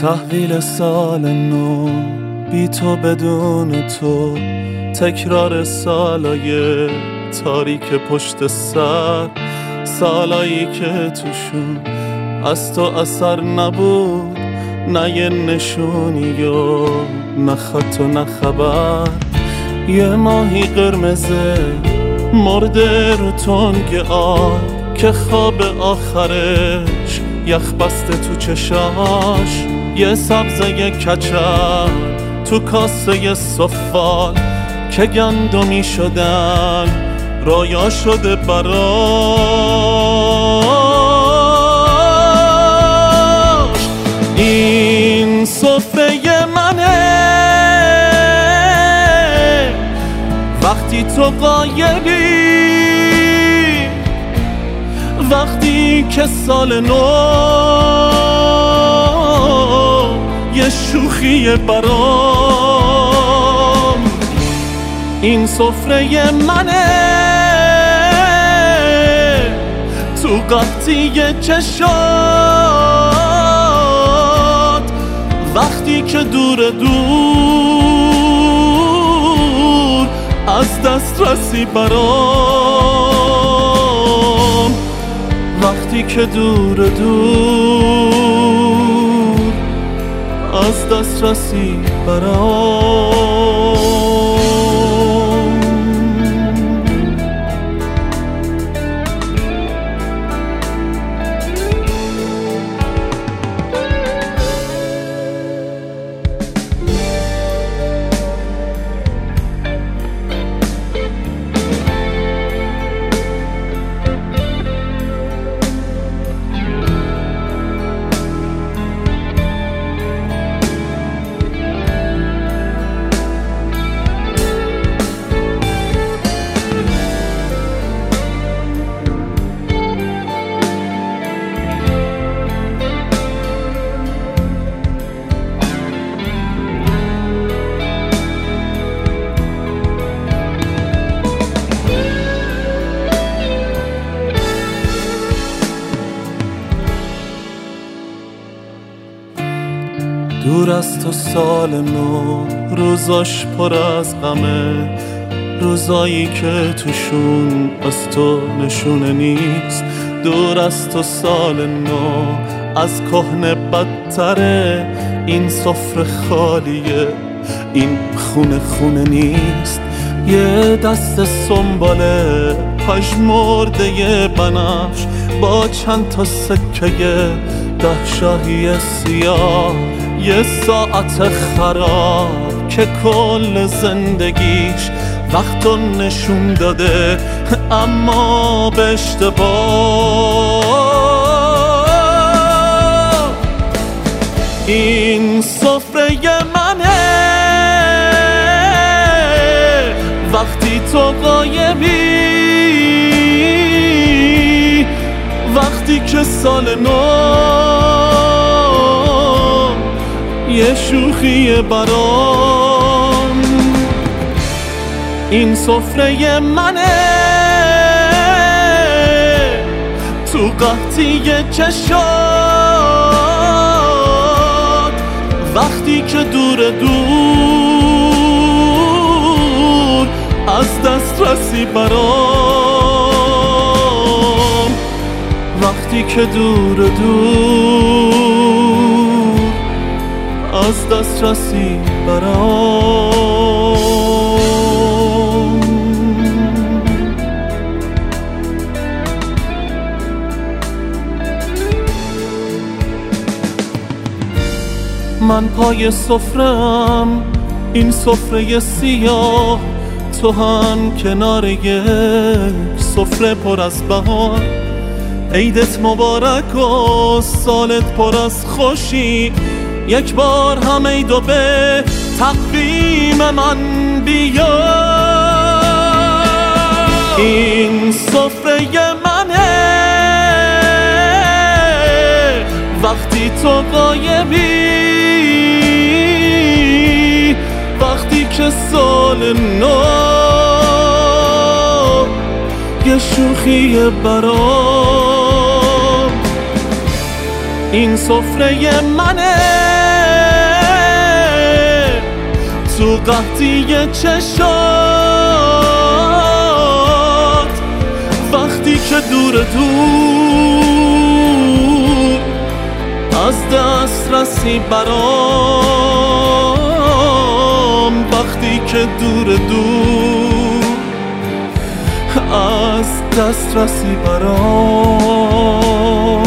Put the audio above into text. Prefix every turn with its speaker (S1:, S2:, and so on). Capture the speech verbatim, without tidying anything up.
S1: تحویل سال نو بی تو بدون تو، تکرار سالای تاریک پشت سر، سالایی که توشون از تو اثر نبود، نه یه نشونی و نه خط و نه خبر. یه ماهی قرمزه مرده رو تنگ آب که خواب آخرش یخ بسته تو چشاش، یه سبزه کچل تو کاسه سفال که گندمی شدن رویا شده براش. این سفره منه وقتی تو غایبی، وقتی که سال نو یه شوخی برام. این سفره منه تو قحطی چشات، وقتی که دور دور از دسترسی برام، وقتی که دور دور از دسترسی برام. دور از تو سال نو روزاش پر از غمه، روزایی که توشون از تو نشونه نیست. دور از تو سال نو از کهنه بدتره، این سفره خالیه، این خونه خونه نیست. یه دست سنباله پژمرده بنفش با چند تا سکه ده شاهی سیاه، یه ساعت خراب که کل زندگیش وقتو نشون داده اما به اشتباه. این سفره منه وقتی تو غایبی، وقتی که سال نو یه شوخی برام. این سفره منه تو قحطی چشات، وقتی که دور دور از دسترسی برام، وقتی که دور دور از دسترسی برام. من پای سفره‌ام، این سفره سیاه، تو هم کنار یه سفره پر از بهار. عیدت مبارک و سالت پر از خوشی، یک بار هم عید و به تقویم من بیا. این سفره منه وقتی تو غایبی، وقتی که سال نو یه شوخی برام. این سفره منه قحطی چشات، وقتی که دور دور از دست رسی برام، وقتی که دور دور از دست رسی برام.